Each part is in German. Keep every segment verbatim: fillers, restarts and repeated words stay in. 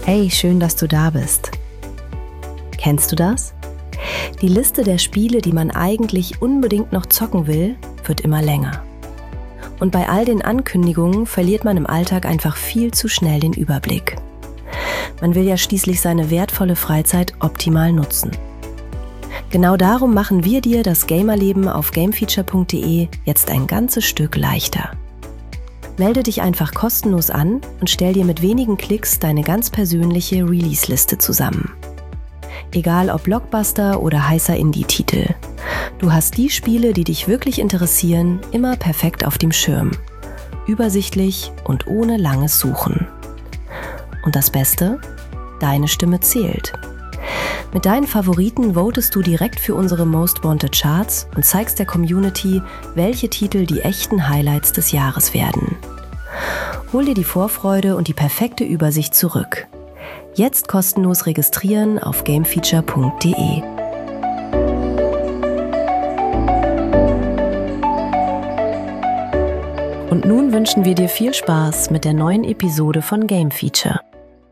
Hey, schön, dass du da bist. Kennst du das? Die Liste der Spiele, die man eigentlich unbedingt noch zocken will, wird immer länger. Und bei all den Ankündigungen verliert man im Alltag einfach viel zu schnell den Überblick. Man will ja schließlich seine wertvolle Freizeit optimal nutzen. Genau darum machen wir dir das Gamerleben auf gamefeature punkt de jetzt ein ganzes Stück leichter. Melde dich einfach kostenlos an und stell dir mit wenigen Klicks deine ganz persönliche Release-Liste zusammen. Egal ob Blockbuster oder heißer Indie-Titel. Du hast die Spiele, die dich wirklich interessieren, immer perfekt auf dem Schirm. Übersichtlich und ohne langes Suchen. Und das Beste? Deine Stimme zählt. Mit deinen Favoriten votest du direkt für unsere Most Wanted Charts und zeigst der Community, welche Titel die echten Highlights des Jahres werden. Hol dir die Vorfreude und die perfekte Übersicht zurück. Jetzt kostenlos registrieren auf gamefeature punkt de. Und nun wünschen wir dir viel Spaß mit der neuen Episode von Game Feature.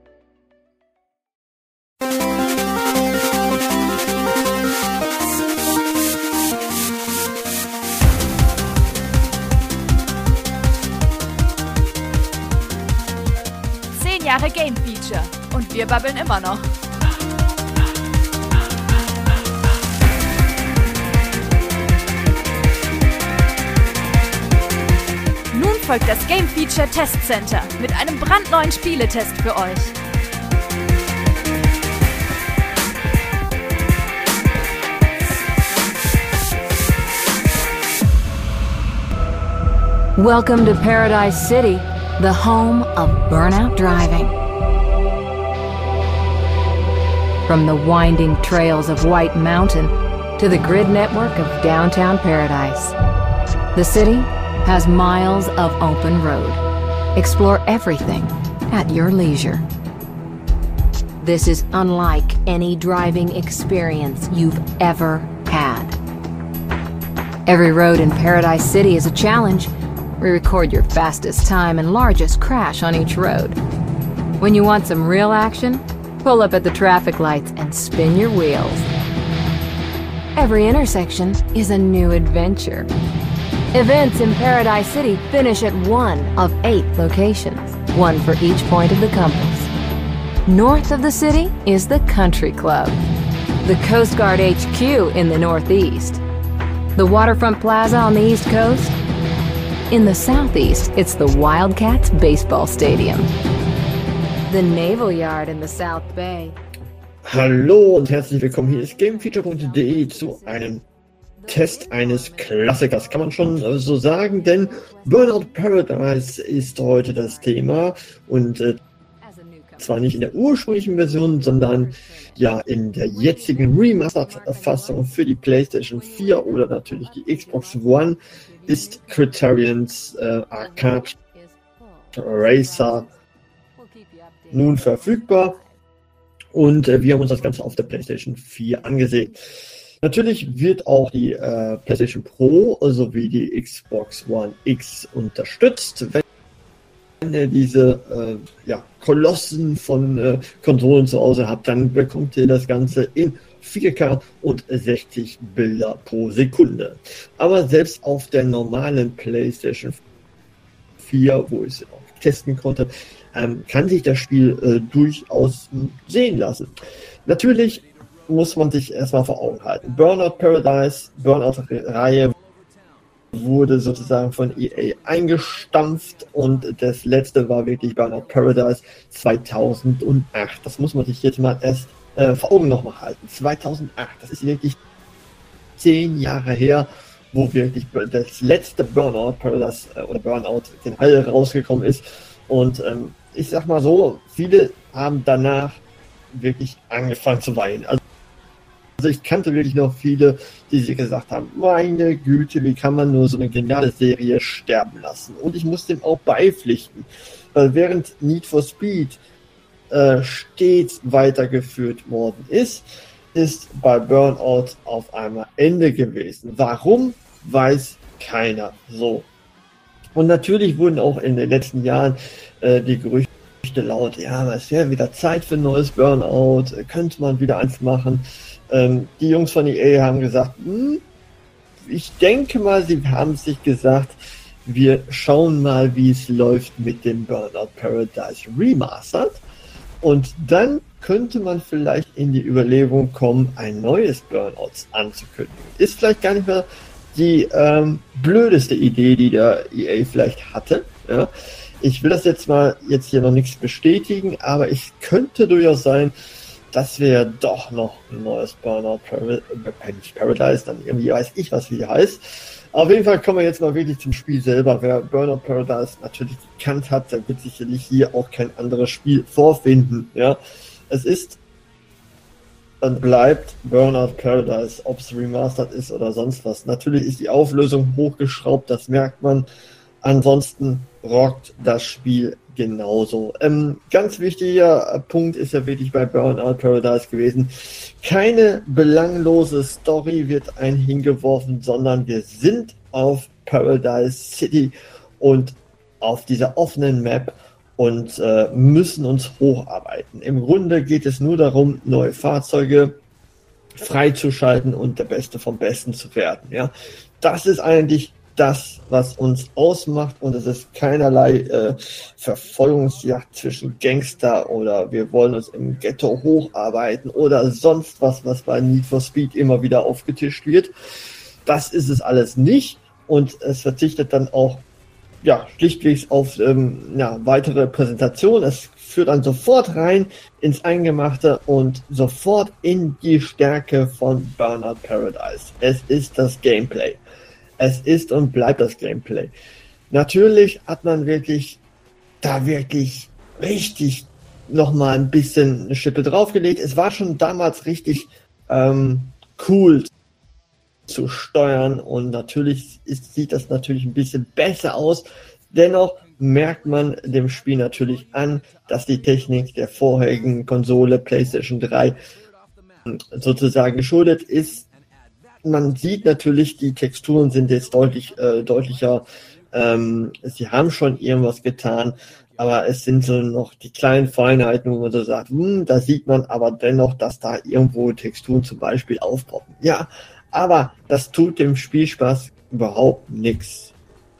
Jahre Game Feature und wir babbeln immer noch. Nun folgt das Game Feature Test Center mit einem brandneuen Spieletest für euch. Welcome to Paradise City, the home of burnout driving. From the winding trails of White Mountain to the grid network of downtown Paradise, the city has miles of open road. Explore everything at your leisure. This is unlike any driving experience you've ever had. Every road in Paradise City is a challenge. We record your fastest time and largest crash on each road. When you want some real action, pull up at the traffic lights and spin your wheels. Every intersection is a new adventure. Events in Paradise City finish at one of eight locations, one for each point of the compass. North of the city is the Country Club, the Coast Guard H Q in the northeast, the Waterfront Plaza on the East Coast. In the southeast, it's the Wildcats Baseball Stadium. The Naval Yard in the South Bay. Hallo und herzlich willkommen. Hier ist gamefeature punkt de zu einem Test eines Klassikers, kann man schon so sagen, denn Burnout Paradise ist heute das Thema und äh, zwar nicht in der ursprünglichen Version, sondern ja in der jetzigen Remastered-Fassung für die PlayStation vier oder natürlich die Xbox One ist Criterions äh, Arcade Racer nun verfügbar und äh, wir haben uns das Ganze auf der PlayStation vier angesehen. Natürlich wird auch die äh, PlayStation Pro sowie die Xbox One X unterstützt. Wenn ihr diese äh, ja, Kolossen von äh, Konsolen zu Hause habt, dann bekommt ihr das Ganze in vier K und sechzig Bilder pro Sekunde. Aber selbst auf der normalen PlayStation vier, wo ich es auch testen konnte, ähm, kann sich das Spiel äh, durchaus sehen lassen. Natürlich muss man sich erstmal vor Augen halten. Burnout Paradise, Burnout-Reihe wurde sozusagen von E A eingestampft und das letzte war wirklich Burnout Paradise zweitausendacht. Das muss man sich jetzt mal erst äh, vor Augen nochmal halten. zweitausendacht, das ist wirklich zehn Jahre her, wo wirklich das letzte Burnout Paradise äh, oder Burnout in Halle rausgekommen ist. Und ähm, ich sag mal so, viele haben danach wirklich angefangen zu weinen. Also Also ich kannte wirklich noch viele, die sich gesagt haben, meine Güte, wie kann man nur so eine geniale Serie sterben lassen? Und ich muss dem auch beipflichten, weil während Need for Speed äh, stets weitergeführt worden ist, ist bei Burnout auf einmal Ende gewesen. Warum, weiß keiner so. Und natürlich wurden auch in den letzten Jahren äh, die Gerüchte Gerüchte laut, ja, es wäre wieder Zeit für ein neues Burnout, könnte man wieder eins machen. Ähm, die Jungs von E A haben gesagt, hm, ich denke mal, sie haben sich gesagt, wir schauen mal, wie es läuft mit dem Burnout Paradise Remastered. Und dann könnte man vielleicht in die Überlegung kommen, ein neues Burnout anzukündigen. Ist vielleicht gar nicht mehr die ähm, blödeste Idee, die der E A vielleicht hatte. Ja. Ich will das jetzt mal jetzt hier noch nichts bestätigen, aber es könnte durchaus sein, dass wir doch noch ein neues Burnout Paradise, dann irgendwie weiß ich, was wie heißt. Auf jeden Fall kommen wir jetzt mal wirklich zum Spiel selber. Wer Burnout Paradise natürlich gekannt hat, der wird sicherlich hier auch kein anderes Spiel vorfinden. Ja, es ist und bleibt Burnout Paradise, ob es remastered ist oder sonst was. Natürlich ist die Auflösung hochgeschraubt, das merkt man. Ansonsten rockt das Spiel genauso. Ähm, ganz wichtiger Punkt ist ja wirklich bei Burnout Paradise gewesen. Keine belanglose Story wird ein hingeworfen, sondern wir sind auf Paradise City und auf dieser offenen Map und äh, müssen uns hocharbeiten. Im Grunde geht es nur darum, neue Fahrzeuge freizuschalten und der Beste vom Besten zu werden. Ja, das ist eigentlich das, was uns ausmacht, und es ist keinerlei äh, Verfolgungsjagd zwischen Gangster oder wir wollen uns im Ghetto hocharbeiten oder sonst was, was bei Need for Speed immer wieder aufgetischt wird. Das ist es alles nicht, und es verzichtet dann auch ja schlichtweg auf ähm, ja, weitere Präsentation. Es führt dann sofort rein ins Eingemachte und sofort in die Stärke von Burnout Paradise. Es ist das Gameplay. Es ist und bleibt das Gameplay. Natürlich hat man wirklich da wirklich richtig nochmal ein bisschen eine Schippe draufgelegt. Es war schon damals richtig ähm, cool zu steuern, und natürlich ist, sieht das natürlich ein bisschen besser aus. Dennoch merkt man dem Spiel natürlich an, dass die Technik der vorherigen Konsole PlayStation drei sozusagen geschuldet ist. Man sieht natürlich, die Texturen sind jetzt deutlich äh, deutlicher. Ähm, sie haben schon irgendwas getan, aber es sind so noch die kleinen Feinheiten, wo man so sagt, hm, da sieht man aber dennoch, dass da irgendwo Texturen zum Beispiel aufpoppen. Ja, aber das tut dem Spielspaß überhaupt nichts.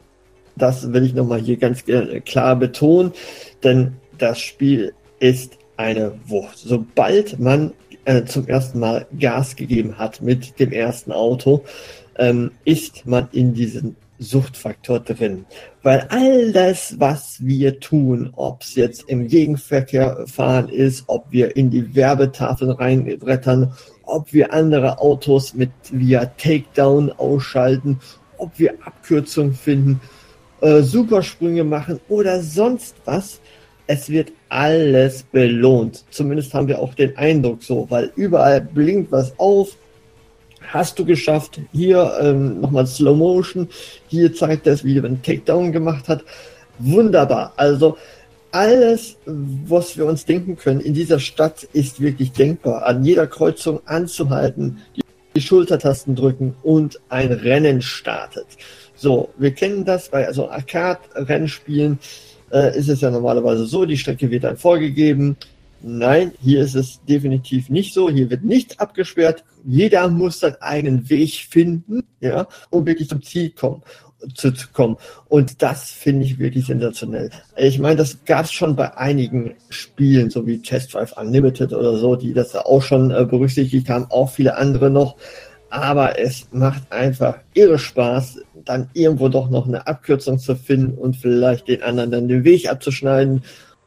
Das will ich nochmal hier ganz klar betonen, denn das Spiel ist eine Wucht. Sobald man äh, zum ersten Mal Gas gegeben hat mit dem ersten Auto, ähm, ist man in diesem Suchtfaktor drin. Weil all das, was wir tun, ob es jetzt im Gegenverkehr fahren ist, ob wir in die Werbetafeln reinbrettern, ob wir andere Autos mit via Takedown ausschalten, ob wir Abkürzungen finden, äh, Supersprünge machen oder sonst was, es wird alles belohnt. Zumindest haben wir auch den Eindruck so, weil überall blinkt was auf. Hast du geschafft, hier ähm, nochmal Slow Motion, hier zeigt das, wie er einen Takedown gemacht hat. Wunderbar, also alles, was wir uns denken können in dieser Stadt, ist wirklich denkbar. An jeder Kreuzung anzuhalten, die, die Schultertasten drücken und ein Rennen startet. So, wir kennen das bei also Arcade-Rennspielen, äh, ist es ja normalerweise so, die Strecke wird dann vorgegeben. Nein, hier ist es definitiv nicht so. Hier wird nichts abgesperrt. Jeder muss seinen eigenen Weg finden, ja, um wirklich zum Ziel kommen, zu, zu kommen. Und das finde ich wirklich sensationell. Ich meine, das gab es schon bei einigen Spielen, so wie Test Drive Unlimited oder so, die das auch schon äh, berücksichtigt haben, auch viele andere noch. Aber es macht einfach irre Spaß, dann irgendwo doch noch eine Abkürzung zu finden und vielleicht den anderen dann den Weg abzuschneiden.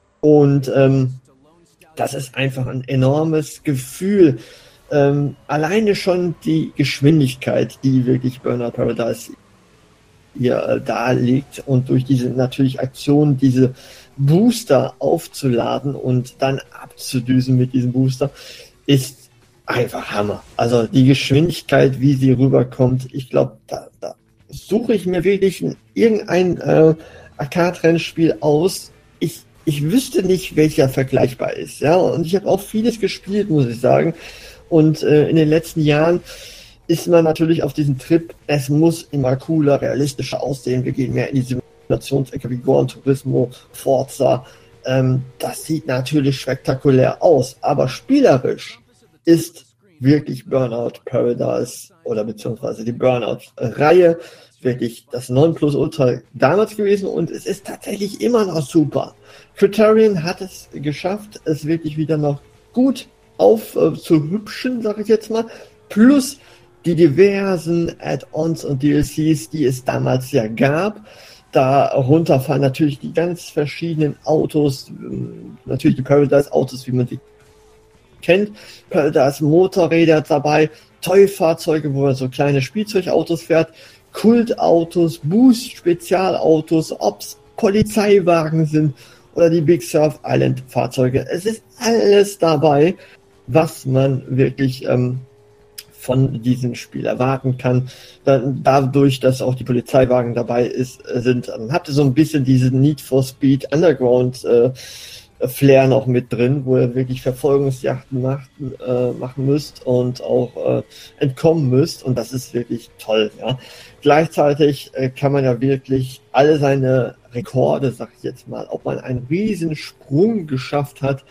Und ähm, das ist einfach ein enormes Gefühl. Ähm, alleine schon die Geschwindigkeit, die wirklich Burnout Paradise hier äh, darlegt, und durch diese natürlich Aktion, diese Booster aufzuladen und dann abzudüsen mit diesem Booster, ist einfach Hammer. Also die Geschwindigkeit, wie sie rüberkommt, ich glaube, da, da suche ich mir wirklich ein, irgendein äh, Arcade-Rennspiel aus. Ich Ich wüsste nicht, welcher vergleichbar ist. Ja, und ich habe auch vieles gespielt, muss ich sagen. Und äh, in den letzten Jahren ist man natürlich auf diesem Trip, es muss immer cooler, realistischer aussehen. Wir gehen mehr in die Simulationsecke wie Gran Turismo, Forza. Ähm, das sieht natürlich spektakulär aus, aber spielerisch ist wirklich Burnout Paradise oder beziehungsweise die Burnout-Reihe wirklich das Nonplusultra damals gewesen und es ist tatsächlich immer noch super. Criterion hat es geschafft, es wirklich wieder noch gut aufzuhübschen, äh, sage ich jetzt mal, plus die diversen Add-ons und D L Cs, die es damals ja gab. Darunter fallen natürlich die ganz verschiedenen Autos, natürlich die Paradise-Autos, wie man sie kennt. Paradise Motorräder dabei, Toy-Fahrzeuge, wo man so kleine Spielzeugautos fährt, Kultautos, Boost-Spezialautos, ob's Polizeiwagen sind oder die Big Surf Island Fahrzeuge. Es ist alles dabei, was man wirklich ähm, von diesem Spiel erwarten kann. Dann, dadurch, dass auch die Polizeiwagen dabei ist, sind, dann habt ihr so ein bisschen diesen Need for Speed Underground äh, Flair noch mit drin, wo ihr wirklich Verfolgungsjagden macht, äh, machen müsst und auch äh, entkommen müsst. Und das ist wirklich toll. Ja. Gleichzeitig äh, kann man ja wirklich alle seine Rekorde, sag ich jetzt mal, ob man einen riesen Sprung geschafft hat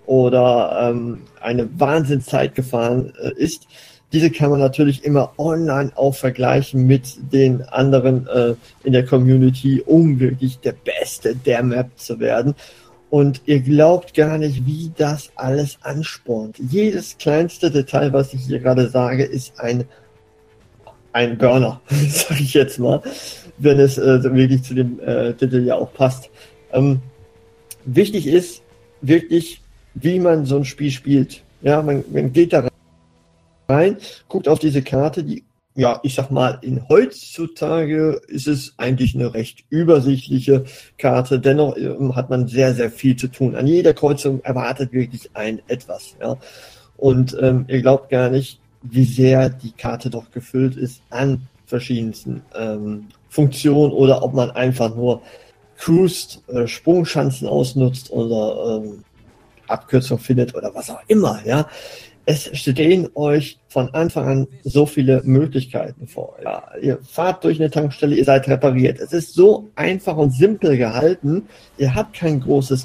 oder ähm, eine Wahnsinnszeit gefahren äh, ist, diese kann man natürlich immer online auch vergleichen mit den anderen äh, in der Community, um wirklich der Beste der Map zu werden. Und ihr glaubt gar nicht, wie das alles anspornt. Jedes kleinste Detail, was ich hier gerade sage, ist ein, ein Burner, sage ich jetzt mal, wenn es äh, wirklich zu dem äh, Titel ja auch passt. Ähm, wichtig ist wirklich, wie man so ein Spiel spielt. Ja, man, man geht da rein, guckt auf diese Karte, die, ja, ich sag mal, in heutzutage ist es eigentlich eine recht übersichtliche Karte, dennoch ähm, hat man sehr, sehr viel zu tun. An jeder Kreuzung erwartet wirklich ein etwas, ja. Und ähm, ihr glaubt gar nicht, wie sehr die Karte doch gefüllt ist an verschiedensten ähm, Funktionen oder ob man einfach nur cruist, äh, Sprungschanzen ausnutzt oder ähm, Abkürzung findet oder was auch immer, ja. Es stehen euch von Anfang an so viele Möglichkeiten vor. Ja, ihr fahrt durch eine Tankstelle, ihr seid repariert. Es ist so einfach und simpel gehalten. Ihr habt kein großes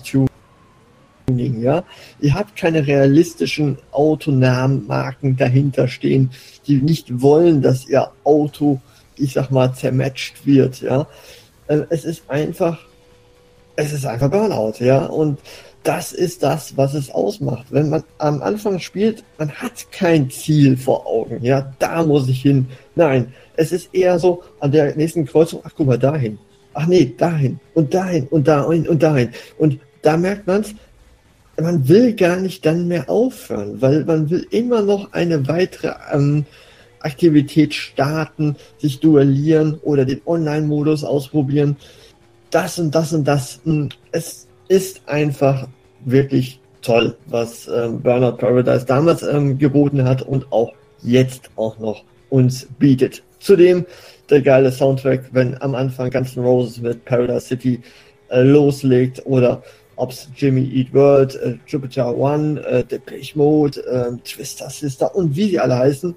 Tuning, ja. Ihr habt keine realistischen Autonamenmarken dahinter stehen, die nicht wollen, dass ihr Auto, ich sag mal, zermatcht wird, ja. Es ist einfach, es ist einfach Burnout, ja. Und das ist das, was es ausmacht. Wenn man am Anfang spielt, man hat kein Ziel vor Augen. Ja, da muss ich hin. Nein, es ist eher so an der nächsten Kreuzung, ach guck mal, dahin. Ach nee, dahin und dahin und dahin und dahin. Und da merkt man's, man will gar nicht dann mehr aufhören, weil man will immer noch eine weitere ähm, Aktivität starten, sich duellieren oder den Online-Modus ausprobieren. Das und das und das. Es ist einfach wirklich toll, was ähm, Burnout Paradise damals ähm, geboten hat und auch jetzt auch noch uns bietet. Zudem der geile Soundtrack, wenn am Anfang Guns N' Roses mit Paradise City äh, loslegt oder ob's Jimmy Eat World, äh, Jupiter One, äh, Depeche Mode, äh, Twister Sister und wie sie alle heißen,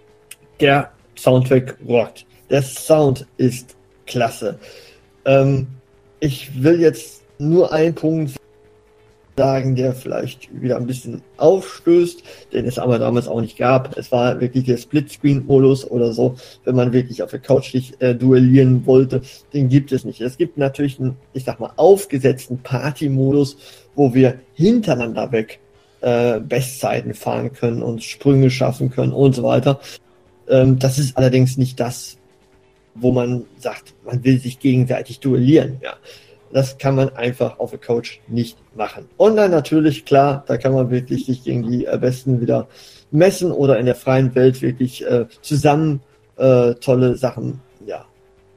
der Soundtrack rockt. Der Sound ist klasse. Ähm, ich will jetzt nur einen Punkt sagen, der vielleicht wieder ein bisschen aufstößt, den es aber damals auch nicht gab. Es war wirklich der Splitscreen-Modus oder so, wenn man wirklich auf der Couch sich äh, duellieren wollte. Den gibt es nicht. Es gibt natürlich einen, ich sag mal, aufgesetzten Party-Modus, wo wir hintereinander weg äh, Bestzeiten fahren können und Sprünge schaffen können und so weiter. Ähm, das ist allerdings nicht das, wo man sagt, man will sich gegenseitig duellieren, ja. Das kann man einfach auf der Couch nicht machen. Online natürlich, klar, da kann man wirklich sich gegen die äh, Besten wieder messen oder in der freien Welt wirklich äh, zusammen äh, tolle Sachen ja,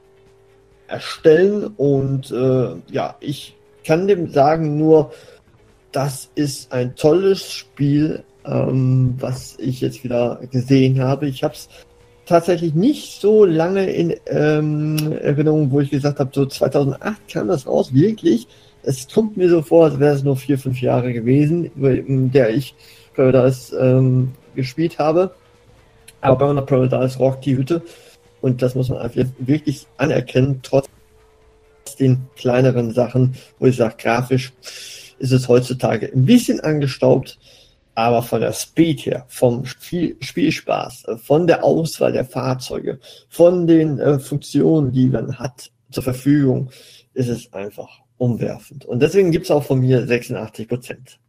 erstellen. Und äh, ja, ich kann dem sagen nur, das ist ein tolles Spiel, ähm, was ich jetzt wieder gesehen habe. Ich habe es tatsächlich nicht so lange in ähm, Erinnerung, wo ich gesagt habe, so zweitausendacht kam das raus, wirklich. Es kommt mir so vor, als wäre es nur vier, fünf Jahre gewesen, in der ich Paradise ähm, gespielt habe. Aber Paradise rockt die Hütte und das muss man einfach wirklich anerkennen. Trotzdem den kleineren Sachen, wo ich sage, grafisch ist es heutzutage ein bisschen angestaubt, aber von der Speed her, vom Spiel, Spielspaß, von der Auswahl der Fahrzeuge, von den äh, Funktionen, die man hat zur Verfügung, ist es einfach umwerfend. Und deswegen gibt es auch von mir sechsundachtzig Prozent.